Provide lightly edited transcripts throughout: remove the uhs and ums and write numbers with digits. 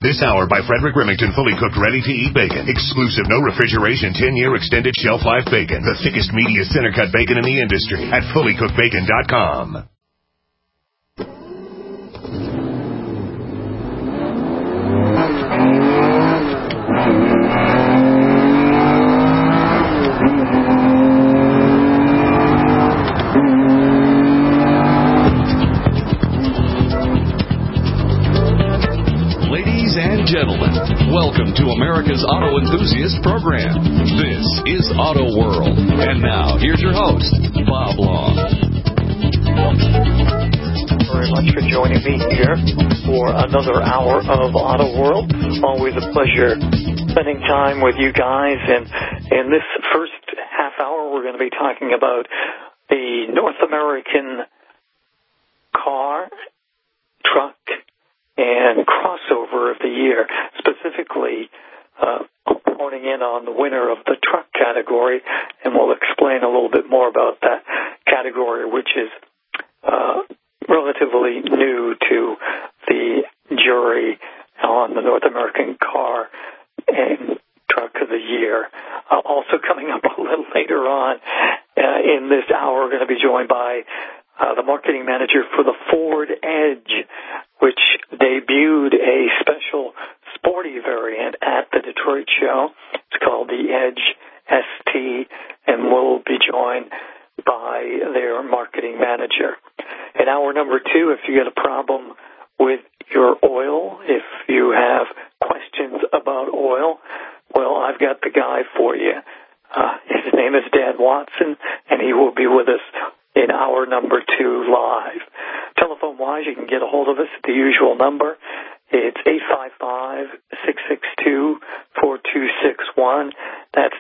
This hour by Frederick Remington, fully cooked, ready-to-eat bacon. Exclusive, no refrigeration, 10-year extended shelf life bacon. The thickest, meatiest center-cut bacon in the industry at fullycookedbacon.com. Welcome to America's Auto Enthusiast Program. This is Auto World. And now, here's your host, Bob Long. Very much for joining me here for another hour of Auto World. Always a pleasure spending time with you guys. And in this first half hour, we're going to be talking about the North American car, truck, and crossover of the year, specifically honing in on the winner of the truck category, and we'll explain a little bit more about that category, which is relatively new to the jury on the North American car and truck of the year. Also coming up a little later on in this hour, we're going to be joined by the marketing manager for the Ford Edge, which debuted a special sporty variant at the Detroit show. It's called the Edge ST, and we'll be joined by their marketing manager. In hour number 2, if you get a problem with your oil, if you have questions about oil, well, I've got the guy for you. His name is Dan Watson, and he will be with us in hour number 2 live. Telephone-wise, you can get a hold of us at the usual number. It's 855-662-4261. That's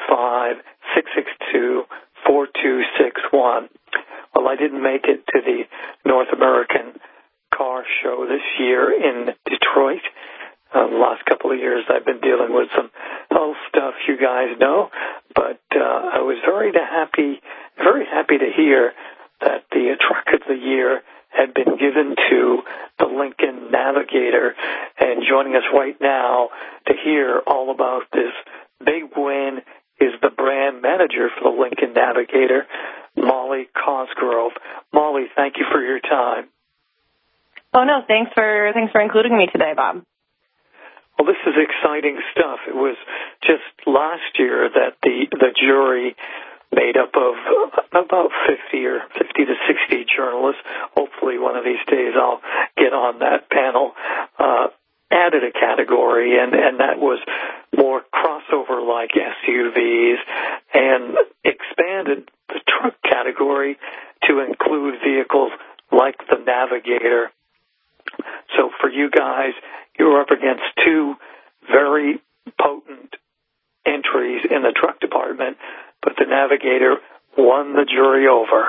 885-662-4261. Well, I didn't make it to the North American Car Show this year in Detroit. The last couple of years I've been dealing with some health stuff you guys know, but I was very happy to hear that the truck of the year had been given to the Lincoln Navigator. And joining us right now to hear all about this big win is the brand manager for the Lincoln Navigator, Molly Cosgrove. Molly, thank you for your time. Oh no, thanks for including me today, Bob. Well, this is exciting stuff. It was just last year that the jury, made up of about 50 to 60 journalists, hopefully one of these days I'll get on that panel, added a category, and that was more crossover-like SUVs, and expanded the truck category to include vehicles like the Navigator. So for you guys, you're up against 2 very potent entries in the truck department, but the Navigator won the jury over.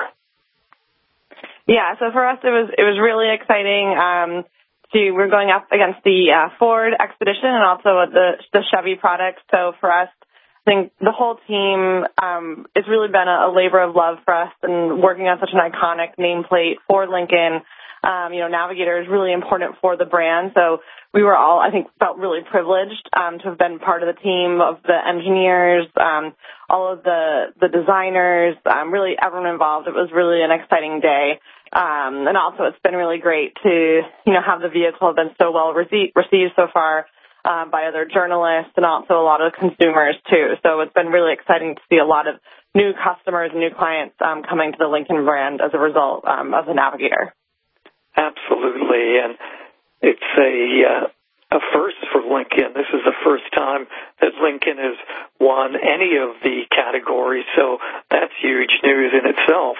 Yeah, so for us it was really exciting. We're going up against the Ford Expedition and also the Chevy product. So for us, I think the whole team, it's really been a labor of love for us, and working on such an iconic nameplate for Lincoln. Navigator is really important for the brand. So we were all, I think, felt really privileged to have been part of the team of the engineers, all of the designers, really everyone involved. It was really an exciting day. And also it's been really great to, have the vehicle been so well received so far by other journalists and also a lot of consumers too. So it's been really exciting to see a lot of new customers and new clients coming to the Lincoln brand as a result of the Navigator. Absolutely, and it's a first for Lincoln. This is the first time that Lincoln has won any of the categories, so that's huge news in itself.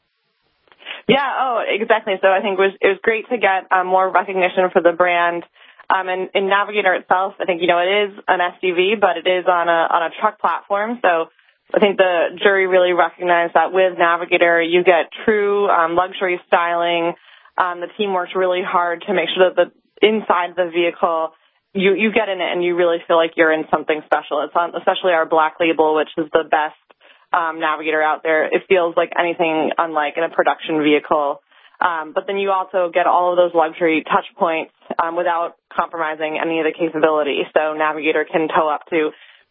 Yeah, exactly. So I think it was great to get more recognition for the brand. And in Navigator itself, I think, it is an SUV, but it is on a truck platform. So I think the jury really recognized that with Navigator, you get true luxury styling. The team worked really hard to make sure that inside the vehicle, you get in it and you really feel like you're in something special. It's on, especially our Black Label, which is the best Navigator out there. It feels like anything unlike in a production vehicle. But then you also get all of those luxury touch points without compromising any of the capability. So Navigator can tow up to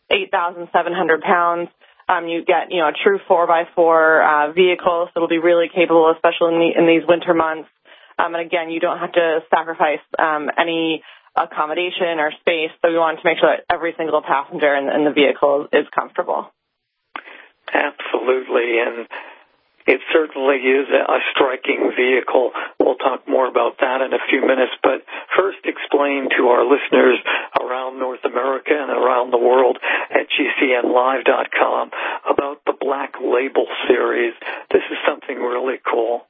8,700 pounds. You get, a true 4x4 vehicle, so it'll be really capable, especially in these winter months. And again, you don't have to sacrifice any accommodation or space, so we want to make sure that every single passenger in the vehicle is comfortable. Absolutely, and it certainly is a striking vehicle. We'll talk more about that in a few minutes, but first explain to our listeners around North America and around the world at GCNlive.com about the Black Label series. This is something really cool.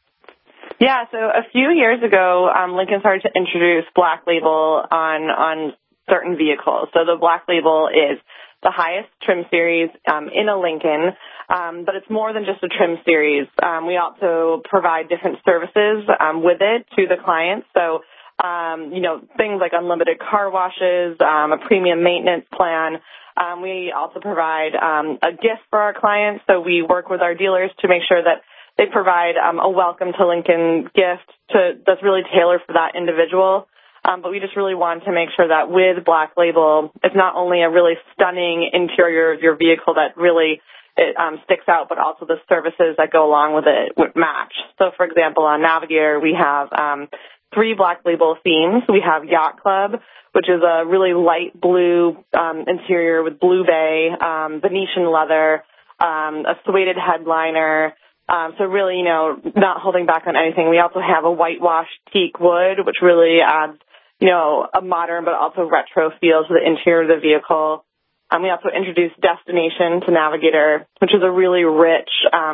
Yeah, so a few years ago, Lincoln started to introduce Black Label on certain vehicles. So the Black Label is the highest trim series in a Lincoln, but it's more than just a trim series. We also provide different services with it to the clients. So, things like unlimited car washes, a premium maintenance plan. We also provide a gift for our clients. So we work with our dealers to make sure that they provide a welcome to Lincoln gift that's really tailored for that individual. But we just really want to make sure that with Black Label, it's not only a really stunning interior of your vehicle that really sticks out, but also the services that go along with it would match. So, for example, on Navigator, we have 3 Black Label themes. We have Yacht Club, which is a really light blue interior with blue bay, Venetian leather, a suede headliner. So really, not holding back on anything. We also have a whitewashed teak wood, which really adds, a modern but also retro feel to the interior of the vehicle. We also introduced Destination to Navigator, which is a really rich,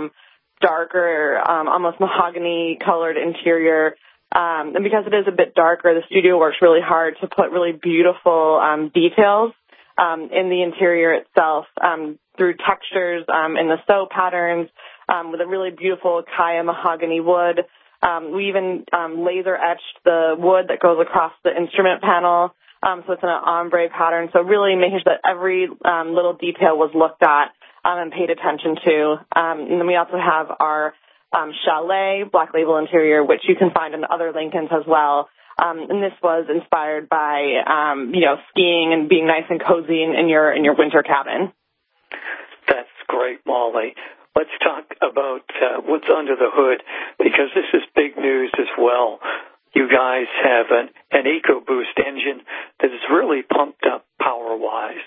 darker, almost mahogany-colored interior. And because it is a bit darker, the studio works really hard to put really beautiful details in the interior itself through textures in the sew patterns with a really beautiful Kaya mahogany wood. We even laser etched the wood that goes across the instrument panel, so it's in an ombre pattern. So really making sure that every little detail was looked at and paid attention to. And then we also have our Chalet Black Label interior, which you can find in other Lincolns as well. And this was inspired by, skiing and being nice and cozy in your winter cabin. That's great, Molly. Let's talk about what's under the hood, because this is big news as well. You guys have an EcoBoost engine that is really pumped up power-wise.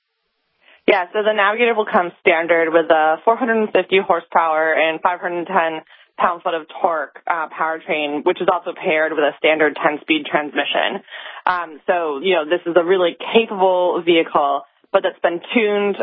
Yeah, so the Navigator will come standard with a 450 horsepower and 510 pound-foot of torque powertrain, which is also paired with a standard 10-speed transmission. So, this is a really capable vehicle, but that's been tuned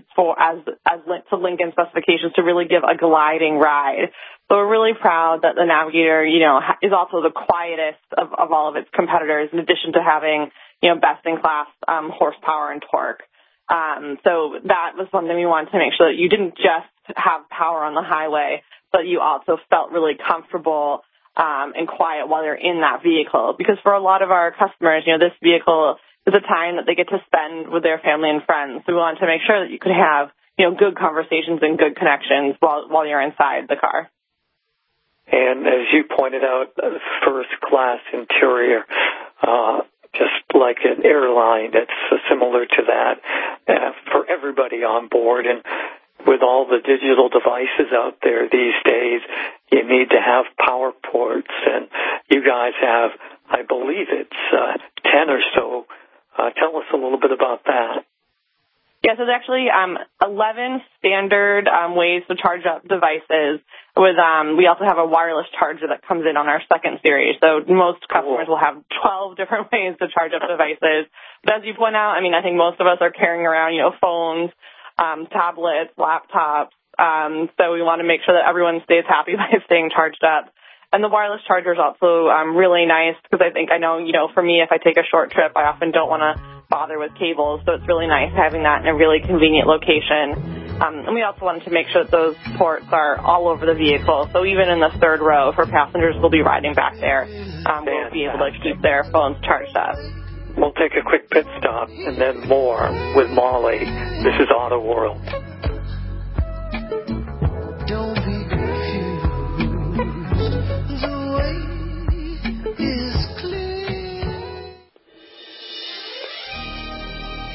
to Lincoln specifications to really give a gliding ride. So we're really proud that the Navigator, is also the quietest of all of its competitors, in addition to having, best-in-class horsepower and torque. So that was something we wanted to make sure that you didn't just have power on the highway, but you also felt really comfortable and quiet while you're in that vehicle. Because for a lot of our customers, this vehicle is a time that they get to spend with their family and friends. So we wanted to make sure that you could have, good conversations and good connections while you're inside the car. And as you pointed out, first-class interior, just like an airline that's similar to that for everybody on board. And with all the digital devices out there these days, you need to have power ports. And you guys have, I believe it's 10 or so. Tell us a little bit about that. Yeah, so there's actually 11 standard ways to charge up devices. We also have a wireless charger that comes in on our second series. So most customers will have 12 different ways to charge up devices. But as you point out, I think most of us are carrying around, phones, tablets, laptops. So we want to make sure that everyone stays happy by staying charged up. And the wireless charger is also really nice because I know, for me, if I take a short trip, I often don't want to bother with cables. So it's really nice having that in a really convenient location. And we also wanted to make sure that those ports are all over the vehicle. So even in the third row, for passengers who will be riding back there, we'll be able to keep their phones charged up. We'll take a quick pit stop and then more with Molly. This is Auto World. Don't be confused.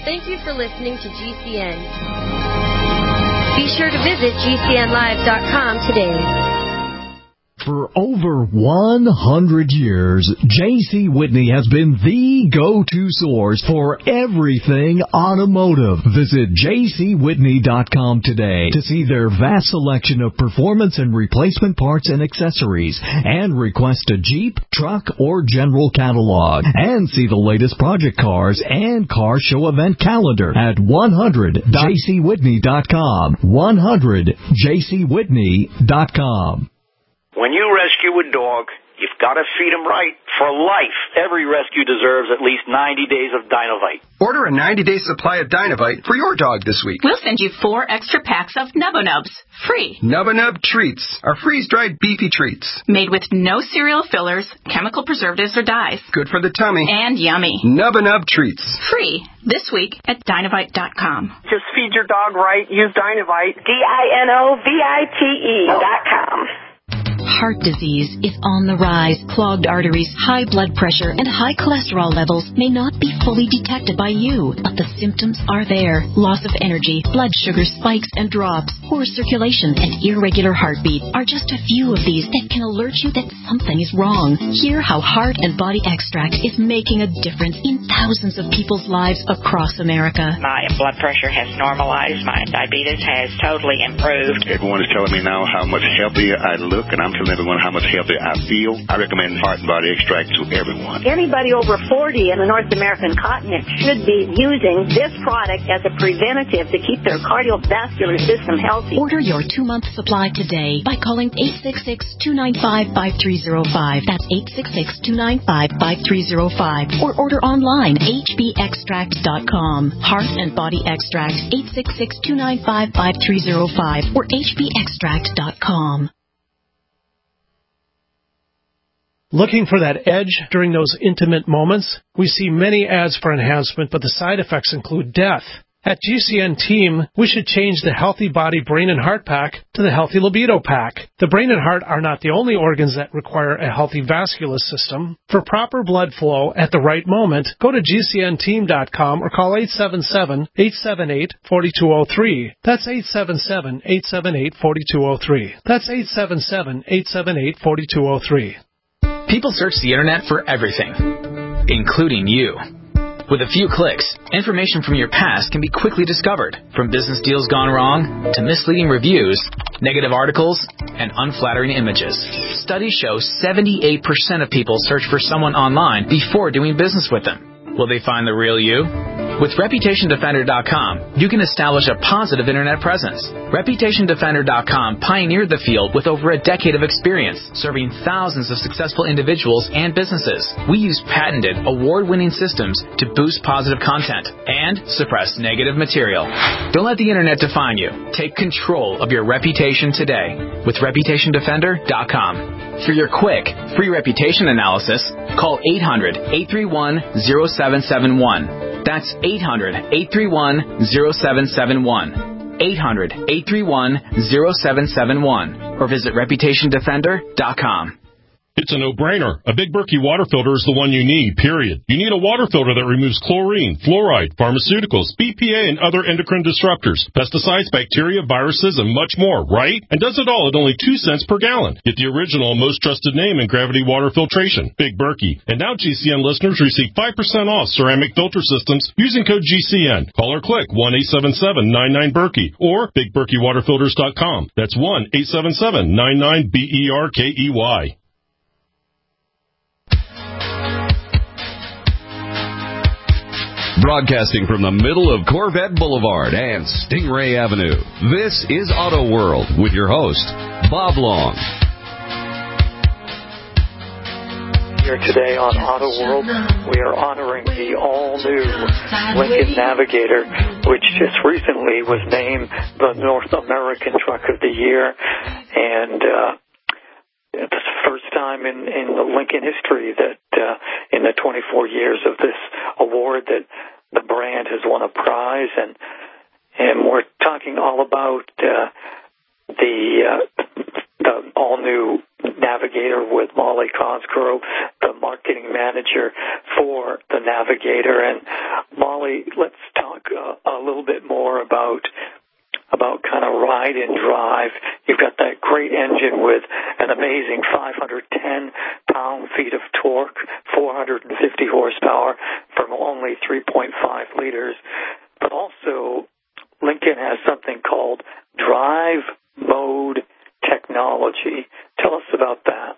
Thank you for listening to GCN. Be sure to visit GCNlive.com today. For over 100 years, J.C. Whitney has been the go-to source for everything automotive. Visit jcwhitney.com today to see their vast selection of performance and replacement parts and accessories, and request a Jeep, truck, or general catalog, and see the latest project cars and car show event calendar at 100jcwhitney.com. 100jcwhitney.com. When you rescue a dog, you've got to feed him right for life. Every rescue deserves at least 90 days of Dynovite. Order a 90-day supply of Dynovite for your dog this week. We'll send you 4 extra packs of Nubba Nubs, free. Nubba Nub Treats are freeze-dried beefy treats. Made with no cereal fillers, chemical preservatives, or dyes. Good for the tummy. And yummy. Nubba Nub Treats. Free this week at Dynovite.com. Just feed your dog right. Use Dynovite. DINOVITE.com. Heart disease is on the rise. Clogged arteries, high blood pressure, and high cholesterol levels may not be fully detected by you, but the symptoms are there. Loss of energy, blood sugar spikes and drops, poor circulation, and irregular heartbeat are just a few of these that can alert you that something is wrong. Hear how Heart and Body Extract is making a difference in thousands of people's lives across America. My blood pressure has normalized. My diabetes has totally improved. Everyone is telling me now how much healthier I look, and I'm telling everyone how much healthier I feel. I recommend Heart and Body Extract to everyone. Anybody over 40 in the North American continent should be using this product as a preventative to keep their cardiovascular system healthy. Order your 2-month supply today by calling 866-295-5305. That's 866-295-5305. Or order online, hbextract.com. Heart and Body Extract, 866-295-5305 or hbextract.com. Looking for that edge during those intimate moments? We see many ads for enhancement, but the side effects include death. At GCN Team, we should change the Healthy Body Brain and Heart Pack to the Healthy Libido Pack. The brain and heart are not the only organs that require a healthy vascular system. For proper blood flow at the right moment, go to GCNteam.com or call 877-878-4203. That's 877-878-4203. That's 877-878-4203. People search the internet for everything, including you. With a few clicks, information from your past can be quickly discovered, from business deals gone wrong to misleading reviews, negative articles, and unflattering images. Studies show 78% of people search for someone online before doing business with them. Will they find the real you? With ReputationDefender.com, you can establish a positive internet presence. ReputationDefender.com pioneered the field with over a decade of experience, serving thousands of successful individuals and businesses. We use patented, award-winning systems to boost positive content and suppress negative material. Don't let the internet define you. Take control of your reputation today with ReputationDefender.com. For your quick, free reputation analysis, call 800-831-0771. That's 800-831-0771. 800-831-0771. Or visit ReputationDefender.com. It's a no-brainer. A Big Berkey water filter is the one you need, period. You need a water filter that removes chlorine, fluoride, pharmaceuticals, BPA, and other endocrine disruptors, pesticides, bacteria, viruses, and much more, right? And does it all at only 2 cents per gallon. Get the original, most trusted name in gravity water filtration, Big Berkey. And now GCN listeners receive 5% off ceramic filter systems using code GCN. Call or click 1-877-99-BERKEY or BigBerkeyWaterFilters.com. That's 1-877-99-BERKEY. Broadcasting from the middle of Corvette Boulevard and Stingray Avenue, this is Auto World with your host, Bob Long. Here today on Auto World, we are honoring the all-new Lincoln Navigator, which just recently was named the North American Truck of the Year, and it's the first time in the Lincoln history that in the 24 years of this award that the brand has won a prize, and we're talking all about the all-new Navigator with Molly Cosgrove, the marketing manager for the Navigator. And Molly, let's talk a little bit more about kind of ride and drive. You've got that great engine with an amazing 510 pound-feet of torque, 450 horsepower from only 3.5 liters. But also, Lincoln has something called Drive Mode Technology. Tell us about that.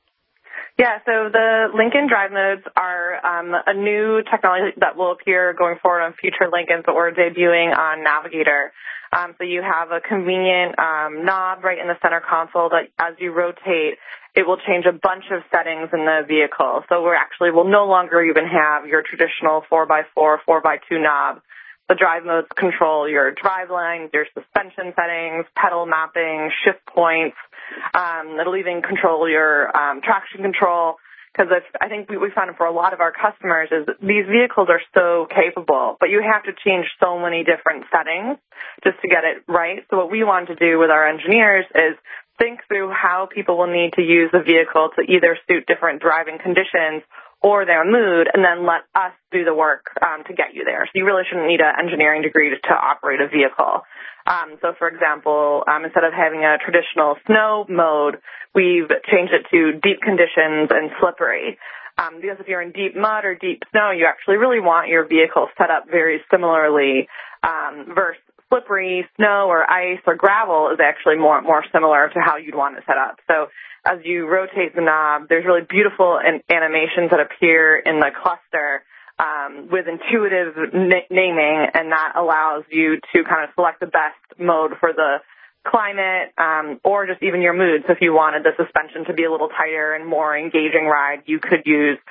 Yeah, so the Lincoln Drive Modes are a new technology that will appear going forward on future Lincolns, but we're debuting on Navigator. So you have a convenient knob right in the center console that as you rotate, it will change a bunch of settings in the vehicle. So we'll no longer even have your traditional 4x4, 4x2 knob. The drive modes control your drive lines, your suspension settings, pedal mapping, shift points. It'll even control your traction control. Because I think we found for a lot of our customers is these vehicles are so capable, but you have to change so many different settings just to get it right. So what we want to do with our engineers is think through how people will need to use the vehicle to either suit different driving conditions or their mood, and then let us do the work to get you there. So you really shouldn't need an engineering degree to operate a vehicle. So, for example, instead of having a traditional snow mode, we've changed it to deep conditions and slippery. Because if you're in deep mud or deep snow, you actually really want your vehicle set up very similarly versus slippery snow or ice or gravel is actually more similar to how you'd want it set up. So as you rotate the knob, there's really beautiful animations that appear in the cluster with intuitive naming, and that allows you to kind of select the best mode for the climate or just even your mood. So if you wanted the suspension to be a little tighter and more engaging ride, you could use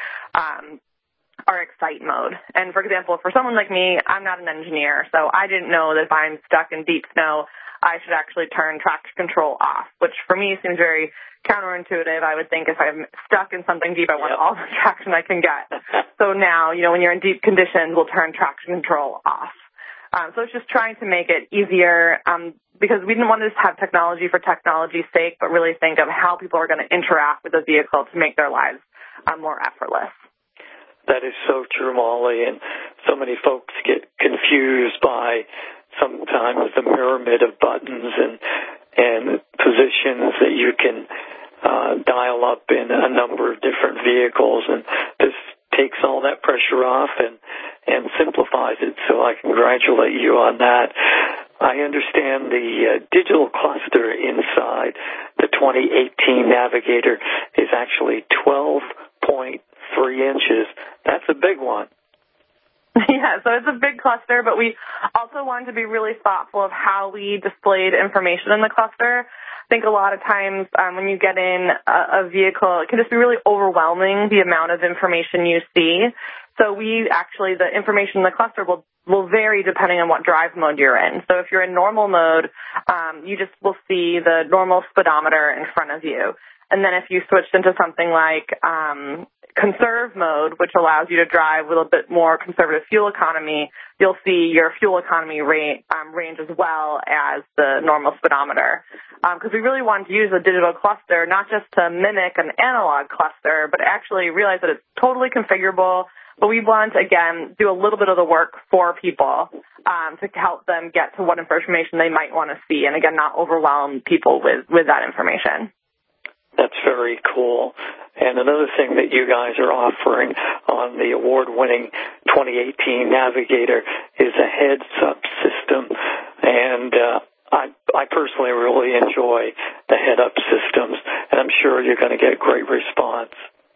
our Excite mode. And for example, for someone like me, I'm not an engineer, so I didn't know that if I'm stuck in deep snow, I should actually turn traction control off, which for me seems very counterintuitive. I would think if I'm stuck in something deep, I want all the traction I can get. So now, when you're in deep conditions, we'll turn traction control off. So it's just trying to make it easier because we didn't want to just have technology for technology's sake, but really think of how people are going to interact with the vehicle to make their lives more effortless. That is so true, Molly, and so many folks get confused by sometimes the pyramid of buttons and positions that you can dial up in a number of different vehicles, and this takes all that pressure off and simplifies it, so I congratulate you on that. I understand the digital cluster inside the 2018 Navigator is actually 12.3 inches. That's a big one. Yeah, so it's a big cluster, but we also wanted to be really thoughtful of how we displayed information in the cluster. I think a lot of times when you get in a vehicle, it can just be really overwhelming, the amount of information you see. So the information in the cluster will vary depending on what drive mode you're in. So if you're in normal mode, you just will see the normal speedometer in front of you. And then if you switched into something like conserve mode, which allows you to drive with a bit more conservative fuel economy, you'll see your fuel economy range as well as the normal speedometer. Because we really wanted to use a digital cluster not just to mimic an analog cluster, but actually realize that it's totally configurable. But we want to, again, do a little bit of the work for people to help them get to what information they might want to see, and again, not overwhelm people with that information. That's very cool. And another thing that you guys are offering on the award-winning 2018 Navigator is a heads-up system. And I personally really enjoy the head-up systems, and I'm sure you're going to get great response.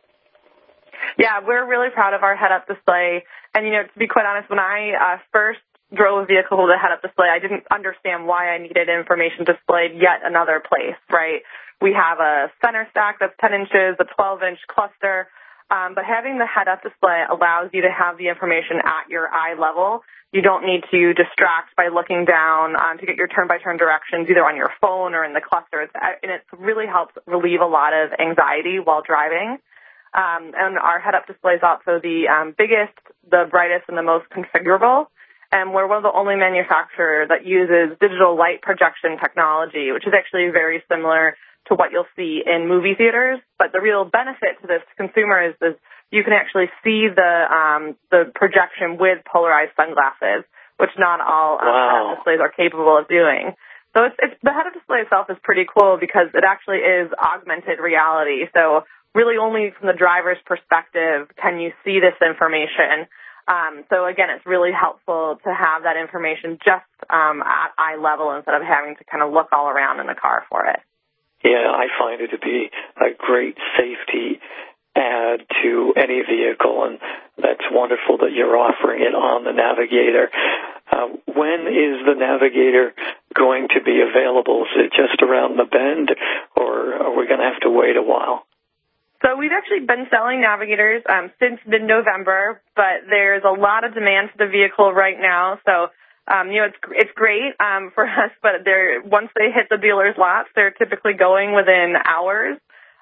Yeah, we're really proud of our head-up display. And, to be quite honest, when I first drove a vehicle with a head-up display, I didn't understand why I needed information displayed yet another place, right? We have a center stack that's 10 inches, a 12-inch cluster, but having the head-up display allows you to have the information at your eye level. You don't need to distract by looking down to get your turn-by-turn directions either on your phone or in the cluster, and it really helps relieve a lot of anxiety while driving. And our head-up display is also the biggest, the brightest, and the most configurable. and we're one of the only manufacturers that uses digital light projection technology, which is actually very similar to what you'll see in movie theaters. But the real benefit to this consumer is you can actually see the projection with polarized sunglasses, which not all head-up displays are capable of doing. So the head-up display itself is pretty cool because it actually is augmented reality. So really only from the driver's perspective can you see this information. So again, it's really helpful to have that information just at eye level instead of having to kind of look all around in the car for it. Yeah, I find it to be a great safety add to any vehicle, and that's wonderful that you're offering it on the Navigator. When is the Navigator going to be available? Is it just around the bend, or are we going to have to wait a while? So we've actually been selling Navigators since mid-November, but there's a lot of demand for the vehicle right now. So, it's great for us, but once they hit the dealer's lots, they're typically going within hours.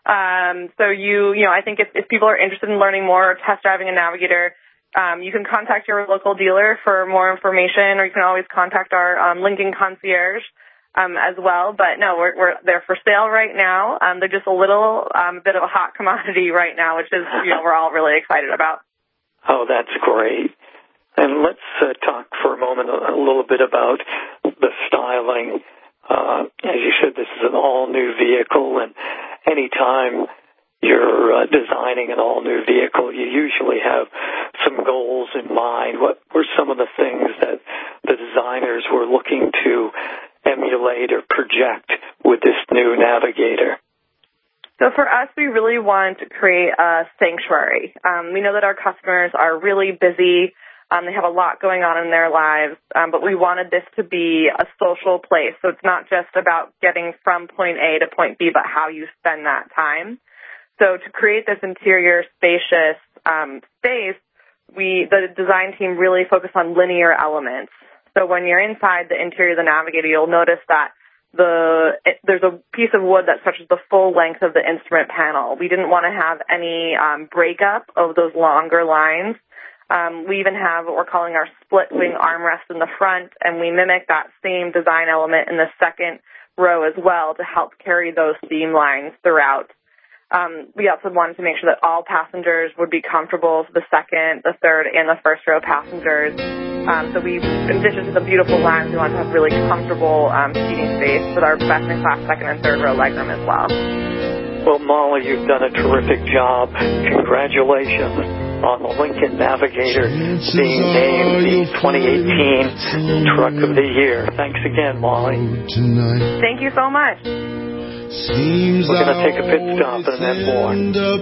So I think if people are interested in learning more or test driving a Navigator, you can contact your local dealer for more information, or you can always contact our Lincoln concierge as well. But no, they're for sale right now. They're just a little bit of a hot commodity right now, which is we're all really excited about. Oh, that's great. And let's talk for a moment a little bit about the styling. As you said, this is an all-new vehicle, and anytime you're designing an all-new vehicle, you usually have some goals in mind. What were some of the things that the designers were looking to emulate or project with this new Navigator? So for us, we really want to create a sanctuary. We know that our customers are really busy. They have a lot going on in their lives, but we wanted this to be a social place. So it's not just about getting from point A to point B, but how you spend that time. So to create this interior spacious space, the design team really focused on linear elements. So when you're inside the interior of the Navigator, you'll notice that there's a piece of wood that stretches the full length of the instrument panel. We didn't want to have any breakup of those longer lines. We even have what we're calling our split wing armrest in the front, and we mimic that same design element in the second row as well to help carry those seam lines throughout. We also wanted to make sure that all passengers would be comfortable for the second, the third, and the first row passengers. So in addition to the beautiful lines, we want to have really comfortable seating space with our best-in-class second and third row legroom as well. Well, Molly, you've done a terrific job. Congratulations on the Lincoln Navigator being named the 2018 Truck of the Year. Thanks again, Molly. Thank you so much. We're going to take a pit stop and then more.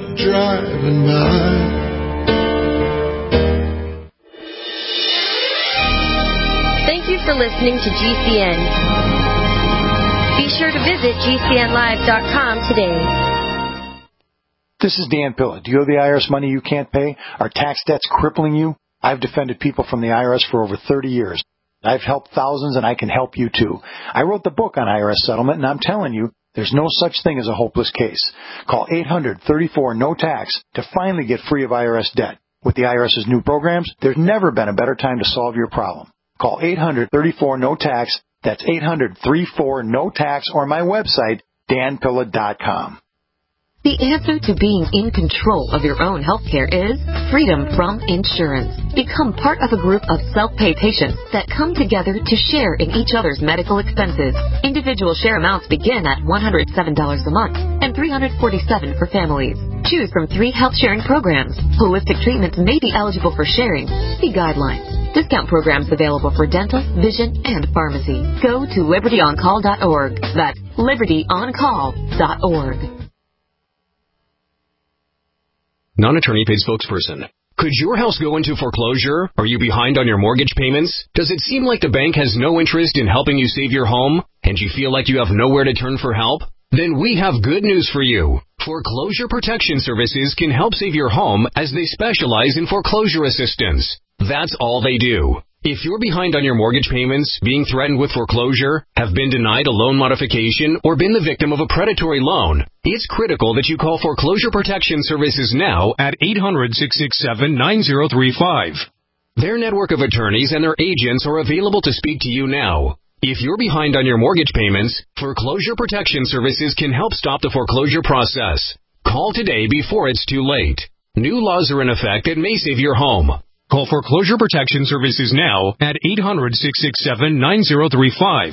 Thank you for listening to GCN. Be sure to visit GCNlive.com today. This is Dan Pilla. Do you owe the IRS money you can't pay? Are tax debts crippling you? I've defended people from the IRS for over 30 years. I've helped thousands, and I can help you too. I wrote the book on IRS settlement, and I'm telling you, there's no such thing as a hopeless case. Call 800-34-NO-TAX to finally get free of IRS debt. With the IRS's new programs, there's never been a better time to solve your problem. Call 800-34-NO-TAX. That's 800-34-NO-TAX, or my website, danpilla.com. The answer to being in control of your own health care is freedom from insurance. Become part of a group of self-pay patients that come together to share in each other's medical expenses. Individual share amounts begin at $107 a month and $347 for families. Choose from 3 health-sharing programs. Holistic treatments may be eligible for sharing. See guidelines. Discount programs available for dental, vision, and pharmacy. Go to libertyoncall.org. That's libertyoncall.org. Non-attorney paid spokesperson. Could your house go into foreclosure? Are you behind on your mortgage payments? Does it seem like the bank has no interest in helping you save your home? And you feel like you have nowhere to turn for help? Then we have good news for you. Foreclosure Protection Services can help save your home as they specialize in foreclosure assistance. That's all they do. If you're behind on your mortgage payments, being threatened with foreclosure, have been denied a loan modification, or been the victim of a predatory loan, it's critical that you call Foreclosure Protection Services now at 800-667-9035. Their network of attorneys and their agents are available to speak to you now. If you're behind on your mortgage payments, Foreclosure Protection Services can help stop the foreclosure process. Call today before it's too late. New laws are in effect that may save your home. Call Foreclosure Protection Services now at 800-667-9035.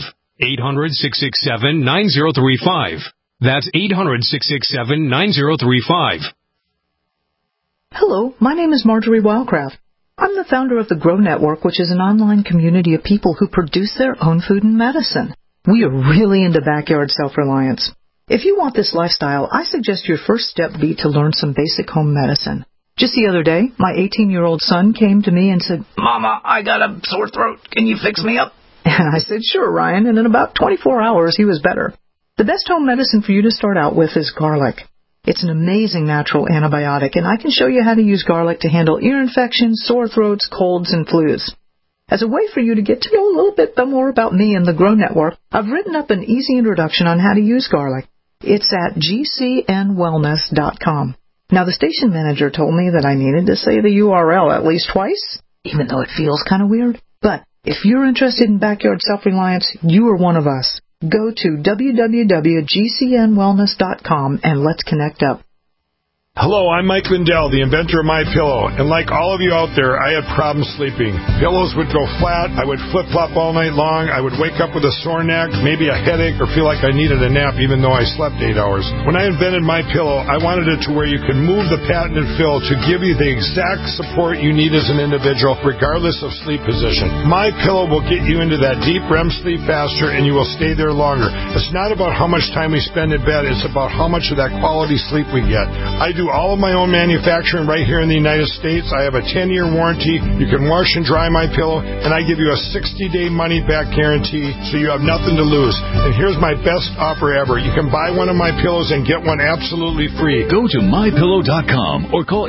800-667-9035. That's 800-667-9035. Hello, my name is Marjorie Wildcraft. I'm the founder of the Grow Network, which is an online community of people who produce their own food and medicine. We are really into backyard self-reliance. If you want this lifestyle, I suggest your first step be to learn some basic home medicine. Just the other day, my 18-year-old son came to me and said, "Mama, I got a sore throat. Can you fix me up?" And I said, "Sure, Ryan," and in about 24 hours, he was better. The best home medicine for you to start out with is garlic. It's an amazing natural antibiotic, and I can show you how to use garlic to handle ear infections, sore throats, colds, and flus. As a way for you to get to know a little bit more about me and the Grow Network, I've written up an easy introduction on how to use garlic. It's at gcnwellness.com. Now, the station manager told me that I needed to say the URL at least twice, even though it feels kind of weird. But if you're interested in backyard self-reliance, you are one of us. Go to www.gcnwellness.com and let's connect up. Hello, I'm Mike Lindell, the inventor of MyPillow, and like all of you out there, I had problems sleeping. Pillows would go flat, I would flip-flop all night long, I would wake up with a sore neck, maybe a headache, or feel like I needed a nap even though I slept 8 hours. When I invented MyPillow, I wanted it to where you could move the patented fill to give you the exact support you need as an individual, regardless of sleep position. MyPillow will get you into that deep REM sleep faster, and you will stay there longer. It's not about how much time we spend in bed, it's about how much of that quality sleep we get. I do all of my own manufacturing right here in the United States. I have a 10-year warranty. You can wash and dry my pillow, and I give you a 60-day money-back guarantee, so you have nothing to lose. And here's my best offer ever. You can buy one of my pillows and get one absolutely free. Go to MyPillow.com or call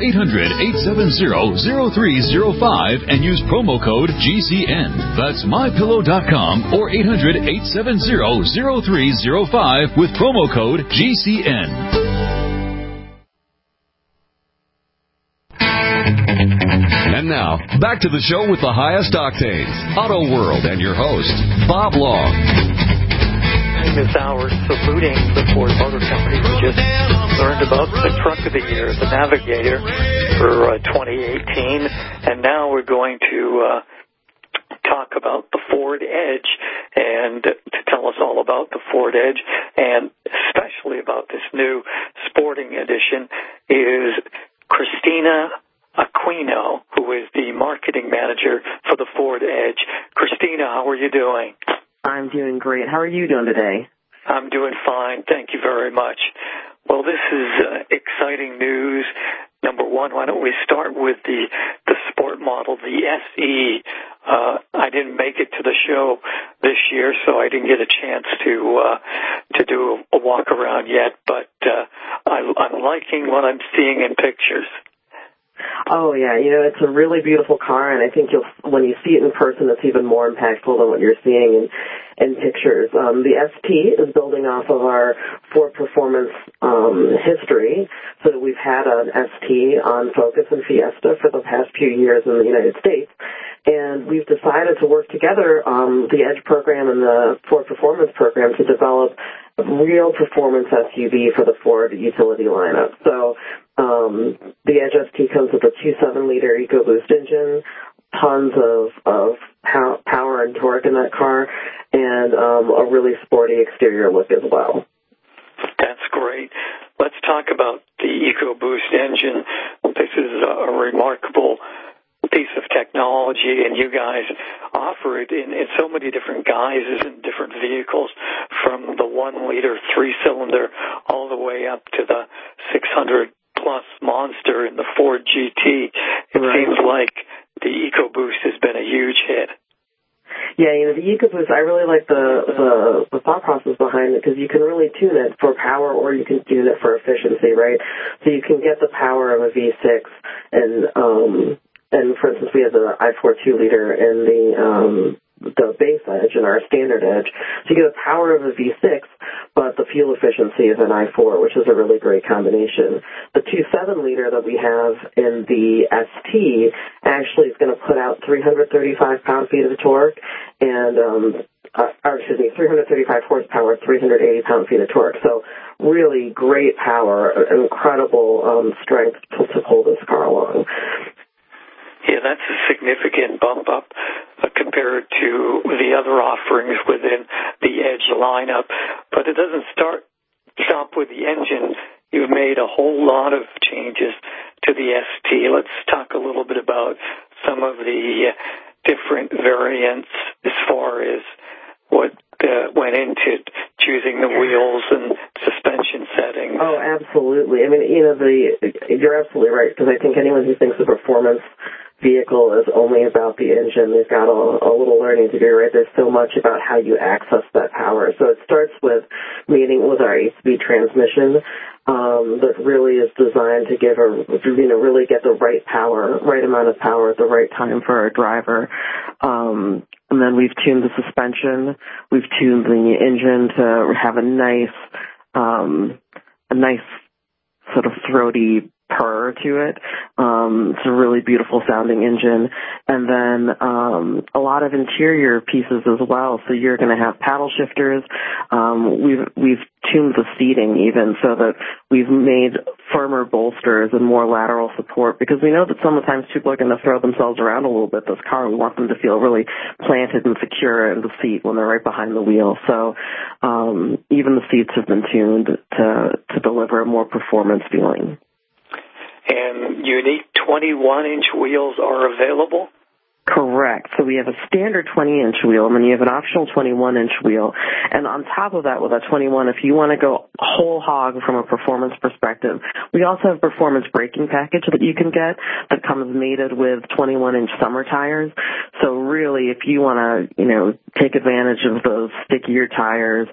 800-870-0305 and use promo code GCN. That's MyPillow.com or 800-870-0305 with promo code GCN. And now, back to the show with the highest octanes, Auto World, and your host, Bob Long. This hour saluting the Ford Motor Company. We just learned about the Truck of the Year, the Navigator, for 2018, and now we're going to talk about the Ford Edge, and to tell us all about the Ford Edge, and especially about this new sporting edition, is Christina Aquino, who is the marketing manager for the Ford Edge. Christina, how are you doing? I'm doing great. How are you doing today? I'm doing fine. Thank you very much. Well, this is exciting news. Number one, why don't we start with the sport model, the SE. I didn't make it to the show this year, so I didn't get a chance to do a walk around yet, but I'm liking what I'm seeing in pictures. Oh, yeah. You know, it's a really beautiful car, and I think when you see it in person, it's even more impactful than what you're seeing in pictures. The ST is building off of our Ford Performance history, so that we've had an ST on Focus and Fiesta for the past few years in the United States. And we've decided to work together, the Edge program and the Ford Performance program, to develop a real performance SUV for the Ford utility lineup. So the Edge ST comes with a 2.7-liter EcoBoost engine, tons of power and torque in that car, and a really sporty exterior look as well. That's great. Let's talk about the EcoBoost engine. This is a remarkable piece of technology, and you guys offer it in so many different guises and different vehicles, from the 1-liter 3-cylinder all the way up to the 600-plus monster in the Ford GT. It seems like the EcoBoost has been a huge hit. Yeah, you know, the EcoBoost, I really like the thought process behind it, because you can really tune it for power or you can tune it for efficiency, right? So you can get the power of a V6 and for instance, we have the i4 2-liter in the base Edge and our standard Edge. So you get the power of a V6, but the fuel efficiency is an I4, which is a really great combination. The 2.7 liter that we have in the ST actually is going to put out 335 pound-feet of torque and 335 horsepower, 380 pound-feet of torque. So really great power, incredible strength to pull this car along. Yeah, that's a significant bump up compared to the other offerings within the Edge lineup. But it doesn't stop with the engine. You've made a whole lot of changes to the ST. Let's talk a little bit about some of the different variants as far as what went into choosing the wheels and suspension settings. Oh, absolutely. I mean, you're absolutely right, because I think anyone who thinks a performance vehicle is only about the engine, they've got a little learning to do, right? There's so much about how you access that power. So it starts with meeting with our 8-speed transmission that really is designed to give really get the right amount of power at the right time for our driver. And then we've tuned the suspension. We've tuned the engine to have a nice sort of throaty purr to it. It's a really beautiful sounding engine. And then a lot of interior pieces as well. So you're going to have paddle shifters. We've tuned the seating even so that we've made firmer bolsters and more lateral support, because we know that sometimes people are going to throw themselves around a little bit this car. We want them to feel really planted and secure in the seat when they're right behind the wheel. So even the seats have been tuned to deliver a more performance feeling. And unique 21-inch wheels are available? Correct. So we have a standard 20-inch wheel, and then you have an optional 21-inch wheel. And on top of that, with a 21, if you want to go whole hog from a performance perspective, we also have a performance braking package that you can get that comes mated with 21-inch summer tires. So really, if you want to, take advantage of those stickier tires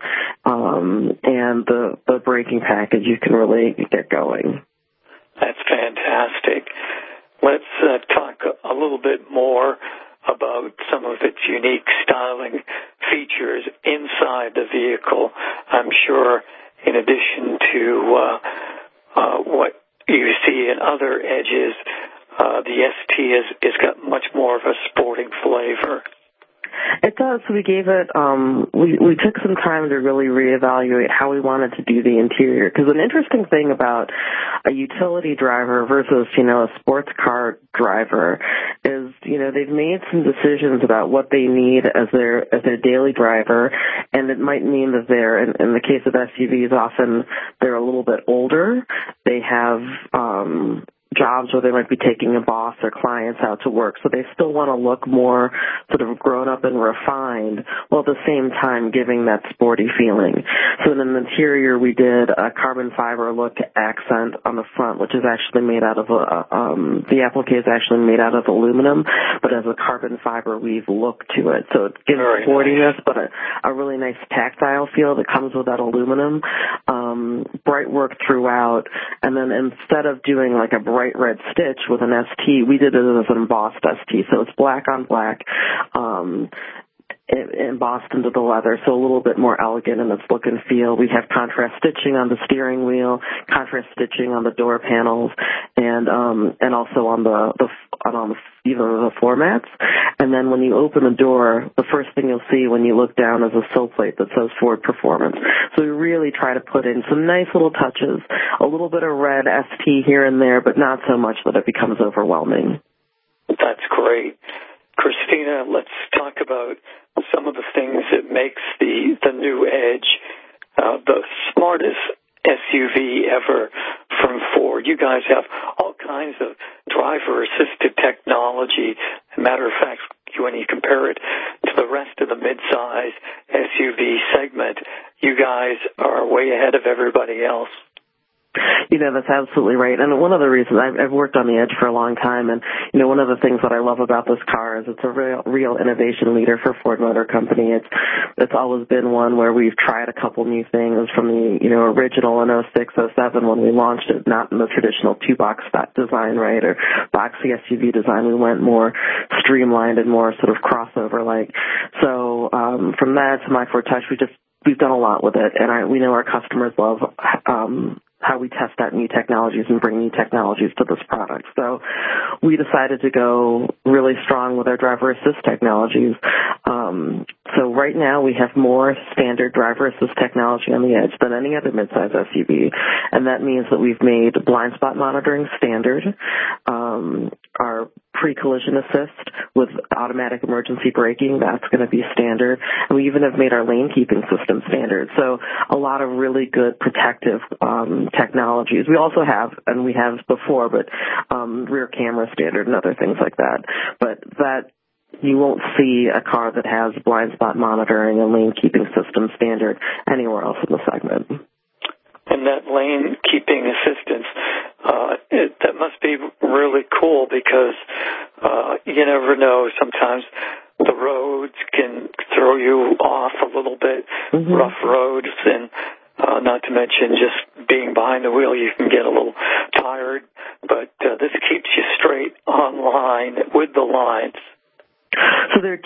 and the braking package, you can really get going. That's fantastic. Let's talk a little bit more about some of its unique styling features inside the vehicle. I'm sure in addition to what you see in other Edges, the ST has got much more of a sporting flavor. It does. We gave it, we took some time to really reevaluate how we wanted to do the interior. Because an interesting thing about a utility driver versus, a sports car driver is, they've made some decisions about what they need as their daily driver. And it might mean that in the case of SUVs, often they're a little bit older. They have, jobs where they might be taking a boss or clients out to work, so they still want to look more sort of grown up and refined, while at the same time giving that sporty feeling. So in the interior, we did a carbon fiber look accent on the front, which is actually made out of the applique is actually made out of aluminum, but as a carbon fiber weave look to it. So it gives sportiness, but a really nice tactile feel that comes with that aluminum. Bright work throughout, and then instead of doing like a bright red stitch with an ST, we did it as an embossed ST. So it's black on black, embossed into the leather, so a little bit more elegant in its look and feel. We have contrast stitching on the steering wheel, contrast stitching on the door panels, and also on the floor mats. And then when you open the door, the first thing you'll see when you look down is a sill plate that says Ford Performance. So we really try to put in some nice little touches, a little bit of red ST here and there, but not so much that it becomes overwhelming. That's great. Christina, let's talk about some of the things that makes the new Edge the smartest SUV ever from Ford. You guys have all kinds of driver-assisted technology. As a matter of fact, when you compare it to the rest of the mid-size SUV segment, you guys are way ahead of everybody else. That's absolutely right. And one of the reasons I've worked on the Edge for a long time, and one of the things that I love about this car is it's a real innovation leader for Ford Motor Company. It's always been one where we've tried a couple new things from the original in 06, 07 when we launched it, not in the traditional two-box design, right, or boxy SUV design. We went more streamlined and more sort of crossover-like. So from that to My Ford Touch, we just we've done a lot with it, and we know our customers love how we test out new technologies and bring new technologies to this product. So we decided to go really strong with our driver assist technologies. So right now we have more standard driver assist technology on the Edge than any other midsize SUV, and that means that we've made blind spot monitoring standard, our pre-collision assist with automatic emergency braking, that's going to be standard, and we even have made our lane keeping system standard. So a lot of really good protective technologies. We also have, and we have before, but rear camera standard and other things like that. But that you won't see a car that has blind spot monitoring and lane keeping system standard anywhere else in the segment. And that lane keeping assistance, that must be really cool because you never know. Sometimes the roads can throw you off a little bit, rough roads, and not to mention just being behind the wheel, you can get a little tired. But this keeps you straight on line with the lines. So there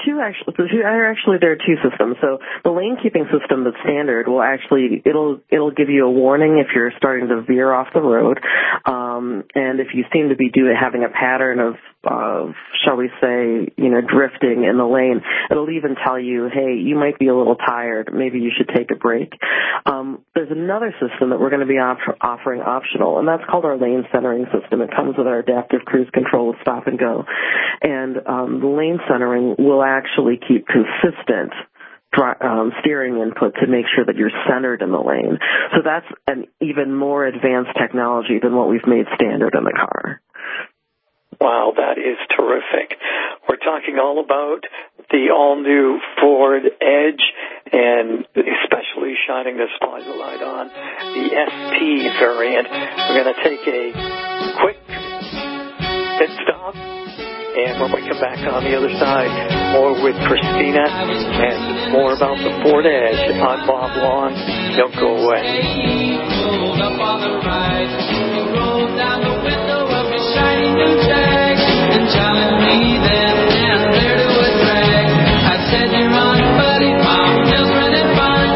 are two systems. So the lane keeping system that's standard will actually it'll give you a warning if you're starting to veer off the road, and if you seem to be having a pattern of shall we say, drifting in the lane, it'll even tell you, hey, you might be a little tired, maybe you should take a break. There's another system that we're going to be offering optional, and that's called our lane centering system. It comes with our adaptive cruise control with stop and go, and the lane centering will actually keep consistent steering input to make sure that you're centered in the lane. So that's an even more advanced technology than what we've made standard in the car. Wow, that is terrific. We're talking all about the all-new Ford Edge and especially shining the spotlight on the ST variant. We're going to take a quick pit stop, and when we come back on the other side, more with Christina and more about the Ford Edge. I'm Bob Long. Don't go away. Rolled up on the right, rolled down the window of his shiny new Jag, and telling me then and there to a drag. I said, you're on, buddy, Mom, just running fine.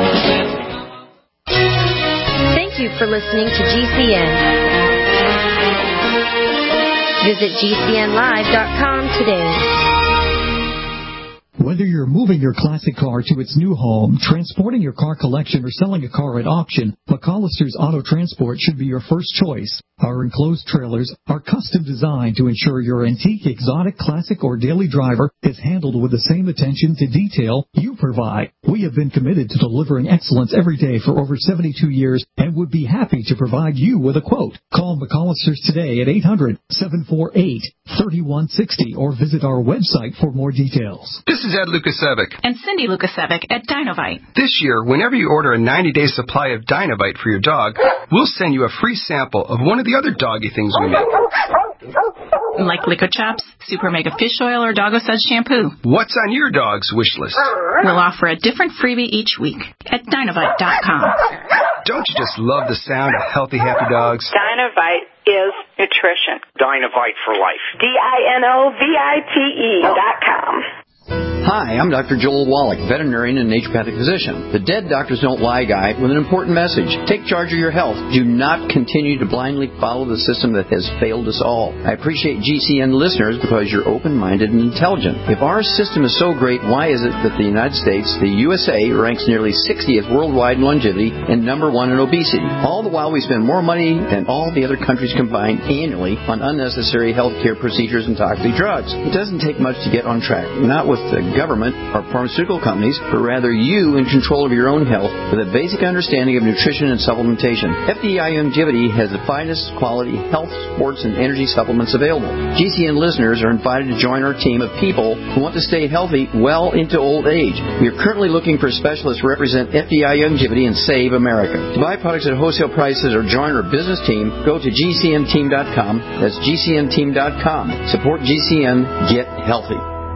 Thank you for listening to GCN. Visit GCNlive.com today. Whether you're moving your classic car to its new home, transporting your car collection, or selling a car at auction, McCollister's Auto Transport should be your first choice. Our enclosed trailers are custom designed to ensure your antique, exotic, classic, or daily driver is handled with the same attention to detail you provide. We have been committed to delivering excellence every day for over 72 years and would be happy to provide you with a quote. Call McCollister's today at 800-748-3160 or visit our website for more details. This is Ed Lukasevic. And Cindy Lukasevic at Dynovite. This year, whenever you order a 90-day supply of Dynovite for your dog, we'll send you a free sample of one of the other doggy things we make. Like Liquid Chops, Super Mega Fish Oil, or Doggo Suds Shampoo. What's on your dog's wish list? We'll offer a different freebie each week at Dynovite.com. Don't you just love the sound of healthy, happy dogs? Dynovite is nutrition. Dynovite for life. DINOVITE.com. Hi, I'm Dr. Joel Wallach, veterinarian and naturopathic physician. The Dead Doctors Don't Lie guy with an important message. Take charge of your health. Do not continue to blindly follow the system that has failed us all. I appreciate GCN listeners because you're open-minded and intelligent. If our system is so great, why is it that the United States, the USA, ranks nearly 60th worldwide in longevity and number 1 in obesity? All the while we spend more money than all the other countries combined annually on unnecessary health care procedures and toxic drugs. It doesn't take much to get on track. Not with the government or pharmaceutical companies, but rather you in control of your own health with a basic understanding of nutrition and supplementation. FDI Longevity has the finest quality health, sports, and energy supplements available. GCN listeners are invited to join our team of people who want to stay healthy well into old age. We are currently looking for specialists to represent FDI Longevity and Save America. To buy products at wholesale prices or join our business team, go to GCNteam.com. That's GCNteam.com. Support GCN. Get healthy.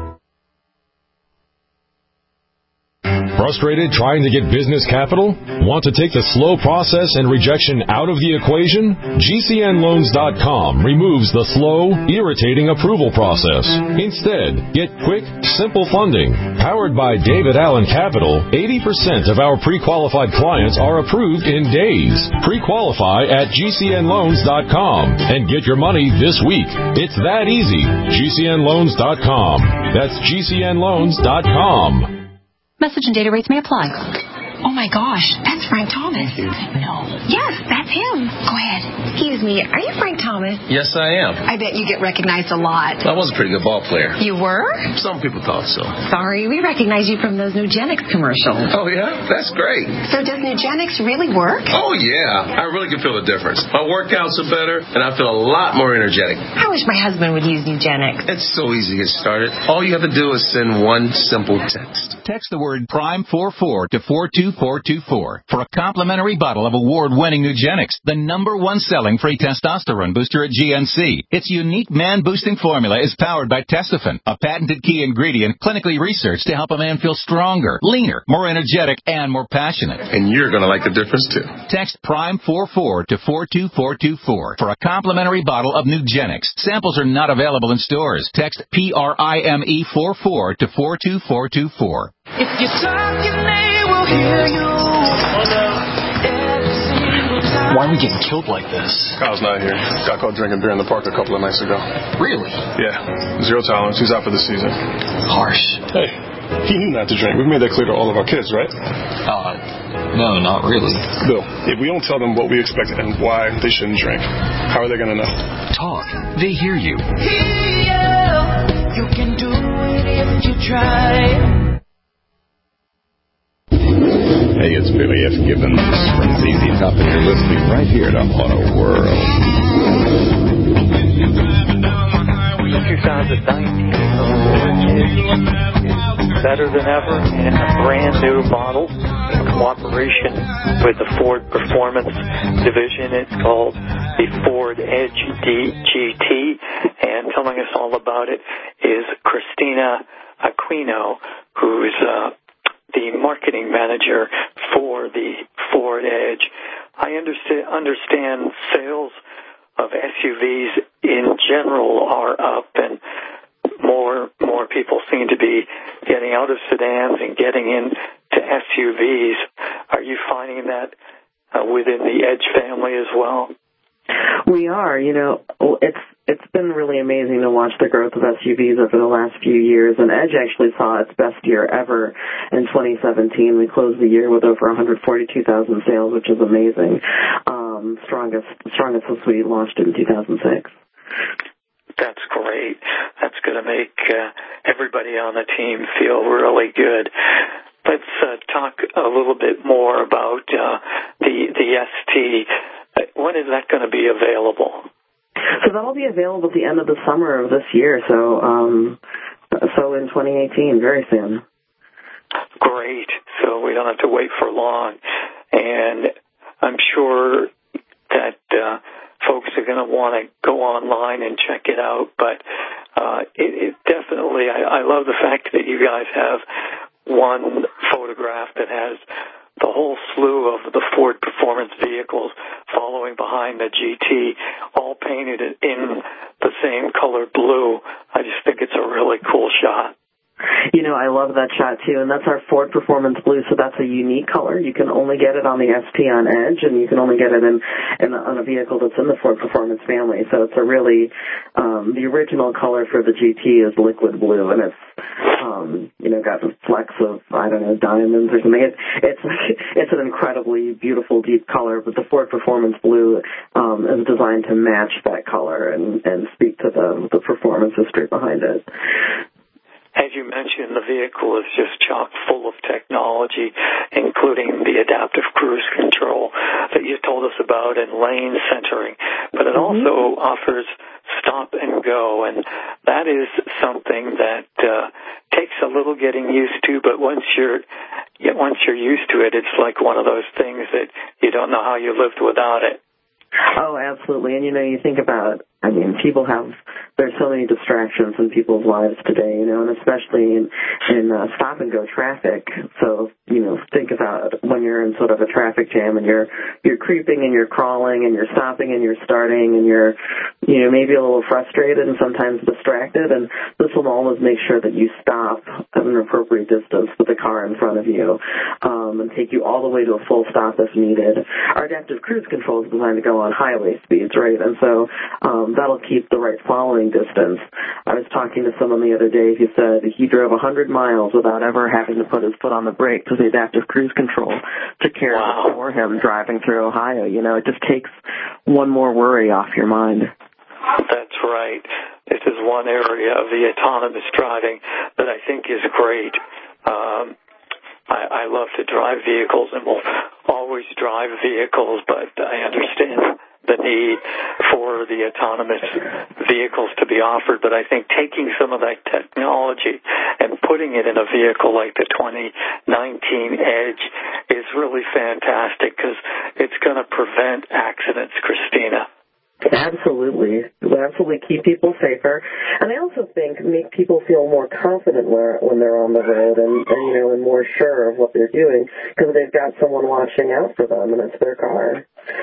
Frustrated trying to get business capital? Want to take the slow process and rejection out of the equation? GCNloans.com removes the slow, irritating approval process. Instead, get quick, simple funding, Powered by David Allen Capital, 80% of our pre-qualified clients are approved in days. Pre-qualify at GCNloans.com and get your money this week. It's that easy. GCNloans.com. That's GCNloans.com. Message and data rates may apply. Oh, my gosh, that's Frank Thomas. No. Yes, that's him. Go ahead. Excuse me, are you Frank Thomas? Yes, I am. I bet you get recognized a lot. I was a pretty good ball player. You were? Some people thought so. Sorry, we recognize you from those Nugenix commercials. Oh, yeah? That's great. So does Nugenix really work? Oh, yeah. I really can feel the difference. My workouts are better, and I feel a lot more energetic. I wish my husband would use Nugenix. It's so easy to get started. All you have to do is send one simple text. Text the word PRIME44 to 42424 for a complimentary bottle of award-winning Nugenix, the #1 selling free testosterone booster at GNC. Its unique man-boosting formula is powered by Testofen, a patented key ingredient clinically researched to help a man feel stronger, leaner, more energetic, and more passionate. And you're going to like the difference, too. Text PRIME44 to 42424 for a complimentary bottle of Nugenix. Samples are not available in stores. Text PRIME44 to 42424. If you talk, your name will hear you. Why are we getting killed like this? Kyle's not here. Got caught drinking beer in the park a couple of nights ago. Really? Yeah. 0 tolerance. He's out for the season. Harsh. Hey, he knew not to drink. We've made that clear to all of our kids, right? No, not really. Bill, if we don't tell them what we expect and why they shouldn't drink, how are they going to know? Talk. They hear you. You can do it if you try. Hey, it's Billy F. Gibbons from ZZ Top, and you're listening right here to Auto World. 2019 is better than ever in a brand new model in cooperation with the Ford Performance Division. It's called the Ford Edge GT, and telling us all about it is Christina Aquino, who's the marketing manager for the Ford Edge. I understand sales of SUVs in general are up, and more people seem to be getting out of sedans and getting into SUVs. Are you finding that within the Edge family as well? We are. It's been really amazing to watch the growth of SUVs over the last few years, and Edge actually saw its best year ever in 2017. We closed the year with over 142,000 sales, which is amazing. Strongest since we launched in 2006. That's great. That's going to make everybody on the team feel really good. Let's talk a little bit more about the ST. When is that going to be available? So that'll be available at the end of the summer of this year. So in 2018, very soon. Great. So we don't have to wait for long, and I'm sure that folks are going to want to go online and check it out. But it definitely, I love the fact that you guys have one photograph that has the whole slew of the Ford Performance vehicles following behind the GT, all painted in the same color blue. I just think it's a really cool shot. I love that shot, too, and that's our Ford Performance Blue, so that's a unique color. You can only get it on the ST on Edge, and you can only get it on a vehicle that's in the Ford Performance family. So it's a really, the original color for the GT is liquid blue, and it's, got flecks of, diamonds or something. It's an incredibly beautiful, deep color, but the Ford Performance Blue is designed to match that color and speak to the performance history behind it. As you mentioned, the vehicle is just chock full of technology, including the adaptive cruise control that you told us about and lane centering. But it also offers stop and go, and that is something that takes a little getting used to. But once you're used to it, it's like one of those things that you don't know how you lived without it. Oh, absolutely. And, you think about, there's so many distractions in people's lives today, and especially in stop-and-go traffic. So, think about when you're in sort of a traffic jam and you're creeping and you're crawling and you're stopping and you're starting and you're, maybe a little frustrated and sometimes distracted. And this will always make sure that you stop at an appropriate appropriate distance with the car in front of you, and take you all the way to a full stop if needed. Our adaptive cruise control is designed to go on highway speeds, right? And so that'll keep the right following distance. I was talking to someone the other day who said he drove 100 miles without ever having to put his foot on the brake because the adaptive cruise control took care of it for him driving through Ohio. You know, it just takes one more worry off your mind. That's right. This is one area of the autonomous driving that I think is great. I love to drive vehicles and will always drive vehicles, but I understand the need for the autonomous vehicles to be offered. But I think taking some of that technology and putting it in a vehicle like the 2019 Edge is really fantastic because it's going to prevent accidents, Christina. Absolutely. It will absolutely keep people safer. And I also think make people feel more confident when they're on the road and more sure of what they're doing because they've got someone watching out for them and it's their car.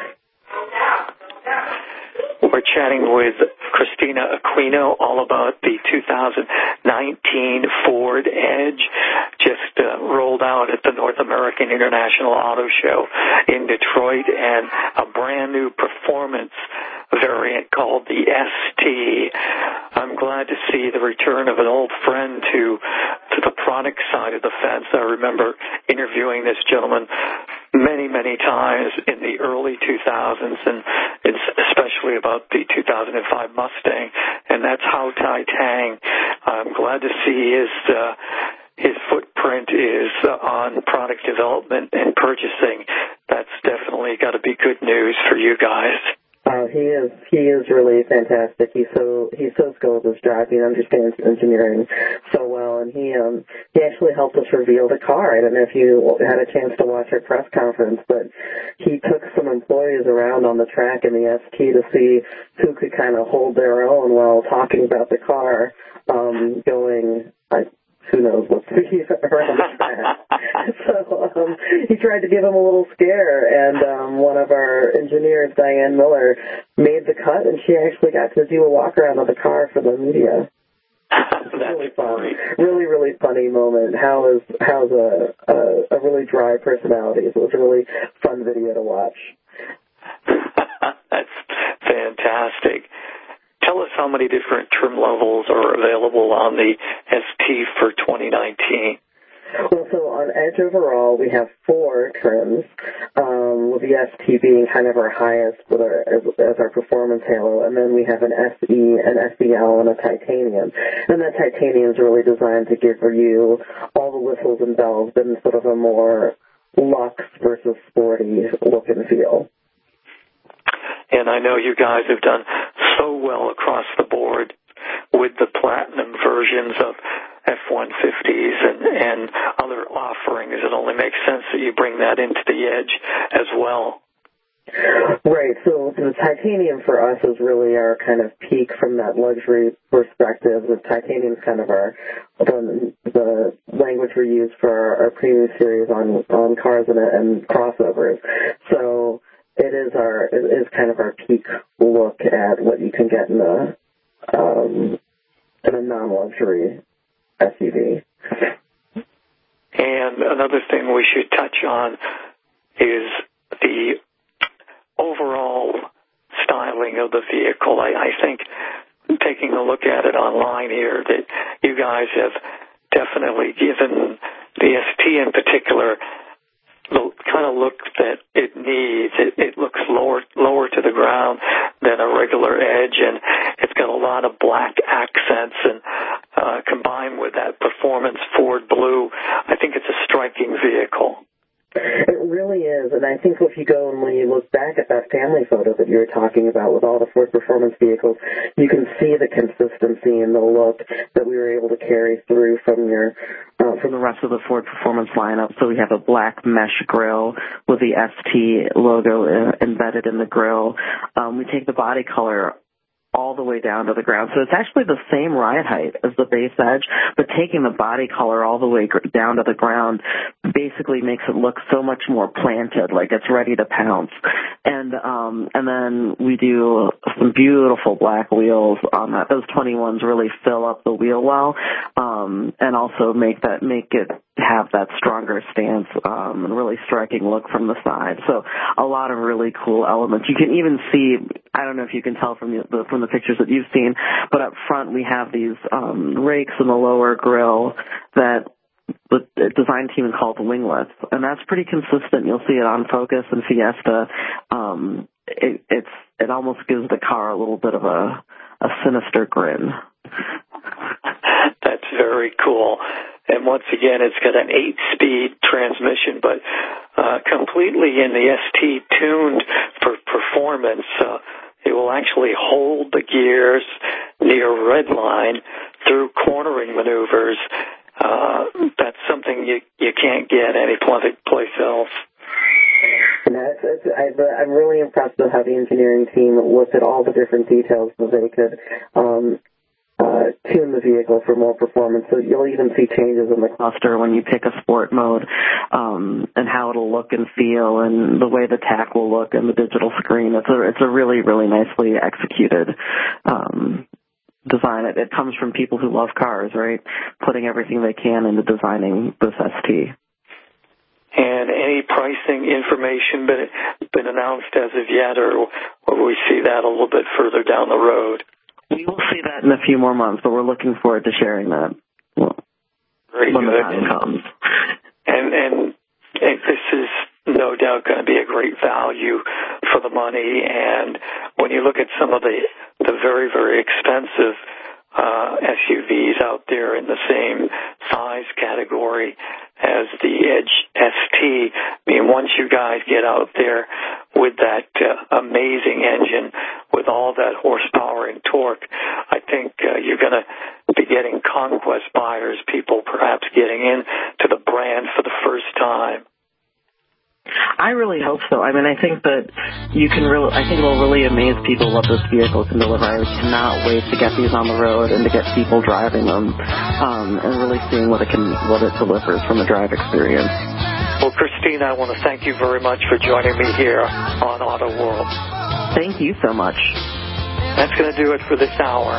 We're chatting with Christina Aquino all about the 2019 Ford Edge, just rolled out at the North American International Auto Show in Detroit, and a brand new performance variant called the ST. I'm glad to see the return of an old friend to the product side of the fence. I remember interviewing this gentleman many, many times in the early 2000s, and it's especially about the 2005 Mustang, and that's Hau Tai-Tang. I'm glad to see his footprint is on product development and purchasing. That's definitely got to be good news for you guys. He is really fantastic. He's so skilled with his job. He understands engineering so well, and he actually helped us reveal the car. I don't know if you had a chance to watch our press conference, but he took some employees around on the track in the ST to see who could kind of hold their own while talking about the car, who knows what he's around the track. So he tried to give him a little scare, and one of our engineers, Diane Miller, made the cut, and she actually got to do a walk around of the car for the media. That's really fun. Really, really funny moment. How's a really dry personality, so it was a really fun video to watch. That's fantastic. Tell us how many different trim levels are available on the ST for 2019. Well, so on Edge overall, we have 4 trims, with the ST being kind of our highest as our performance halo, and then we have an SE, an SEL, and a titanium. And that titanium is really designed to give you all the whistles and bells, but in sort of a more luxe versus sporty look and feel. And I know you guys have done so well across the board with the platinum versions of F-150s and other offerings. It only makes sense that you bring that into the Edge as well. Right, so the titanium for us is really our kind of peak from that luxury perspective. The titanium is kind of the language we use for our premium series on cars and crossovers. So it is kind of our peak look at what you can get in a non-luxury SUV. And another thing we should touch on is the overall styling of the vehicle. I think taking a look at it online here that you guys have definitely given the ST in particular the kind of look that it needs. It looks lower to the ground than a regular Edge, and it's got a lot of black accents, and combined with that performance Ford blue, I think it's a striking vehicle. It really is, and I think if you go and when you look back at that family photo that you were talking about with all the Ford Performance vehicles, you can see the consistency in the look that we were able to carry through from the rest of the Ford Performance lineup. So we have a black mesh grille with the ST logo embedded in the grille. We take the body color all the way down to the ground. So it's actually the same ride height as the base edge, but taking the body color all the way down to the ground basically makes it look so much more planted, like it's ready to pounce. And then we do some beautiful black wheels on that. Those 21s really fill up the wheel well, and also make it have that stronger stance, and really striking look from the side. So a lot of really cool elements. You can even see, I don't know if you can tell from the pictures that you've seen, but up front we have these rakes in the lower grille that the design team calls winglets, and that's pretty consistent. You'll see it on Focus and Fiesta. It almost gives the car a little bit of a sinister grin. That's very cool. And once again, it's got an 8-speed transmission, but completely in the ST tuned for performance. It will actually hold the gears near red line through cornering maneuvers. That's something you can't get any place else. I'm really impressed with how the engineering team looked at all the different details so they could tune the vehicle for more performance. So you'll even see changes in the cluster when you pick a sport mode, and how it'll look and feel, and the way the tack will look and the digital screen. It's a really, really nicely executed design. It comes from people who love cars, right? Putting everything they can into designing this ST. And any pricing information been announced as of yet, or will we see that a little bit further down the road? We will see that in a few more months, but we're looking forward to sharing that when the time comes. And this is no doubt going to be a great value for the money. And when you look at some of the very, very expensive SUVs out there in the same size category as the Edge ST, I mean, once you guys get out there with that amazing engine, with all that horsepower and torque, I think you're going to be getting conquest buyers, people perhaps getting into the brand for the first time. I really hope so. I mean, I think that I think it will really amaze people what this vehicle can deliver. I cannot wait to get these on the road and to get people driving them, and really seeing what it delivers from a drive experience. Well, Christine, I want to thank you very much for joining me here on Auto World. Thank you so much. That's going to do it for this hour.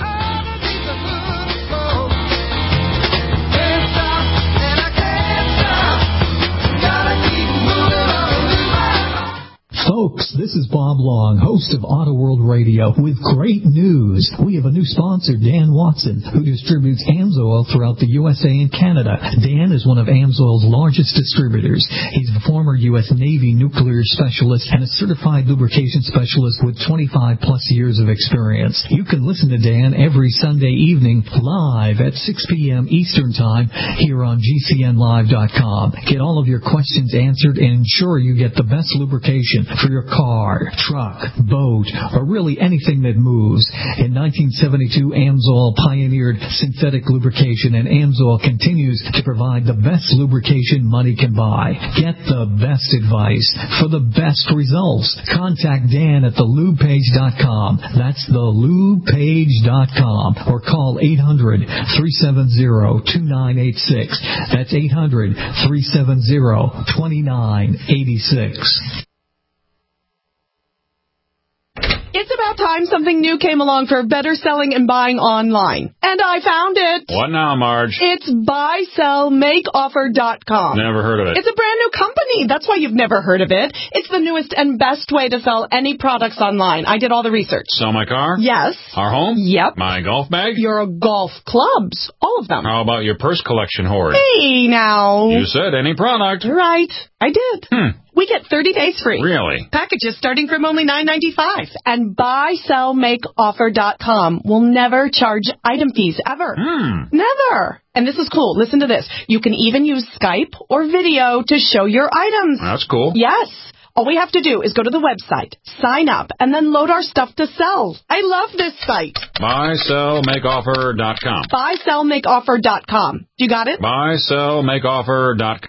Folks, this is Bob Long, host of Auto World Radio, with great news. We have a new sponsor, Dan Watson, who distributes AMSOIL throughout the USA and Canada. Dan is one of AMSOIL's largest distributors. He's a former U.S. Navy nuclear specialist and a certified lubrication specialist with 25-plus years of experience. You can listen to Dan every Sunday evening live at 6 p.m. Eastern Time here on GCNlive.com. Get all of your questions answered and ensure you get the best lubrication for your car, truck, boat, or really anything that moves. In 1972, AMSOIL pioneered synthetic lubrication, and AMSOIL continues to provide the best lubrication money can buy. Get the best advice for the best results. Contact Dan at thelubepage.com. That's thelubepage.com. Or call 800-370-2986. That's 800-370-2986. It's about time something new came along for better selling and buying online. And I found it. What now, Marge? It's buysellmakeoffer.com. Never heard of it. It's a brand new company. That's why you've never heard of it. It's the newest and best way to sell any products online. I did all the research. Sell my car? Yes. Our home? Yep. My golf bag? Your golf clubs. All of them. How about your purse collection hoard? Hey, now. You said any product. Right. I did. We get 30 days free. Really? Packages starting from only $9.95. And buysellmakeoffer.com will never charge item fees ever. Never. And this is cool. Listen to this. You can even use Skype or video to show your items. That's cool. Yes. All we have to do is go to the website, sign up, and then load our stuff to sell. I love this site. Buysellmakeoffer.com. Buysellmakeoffer.com. You got it? Buysellmakeoffer.com.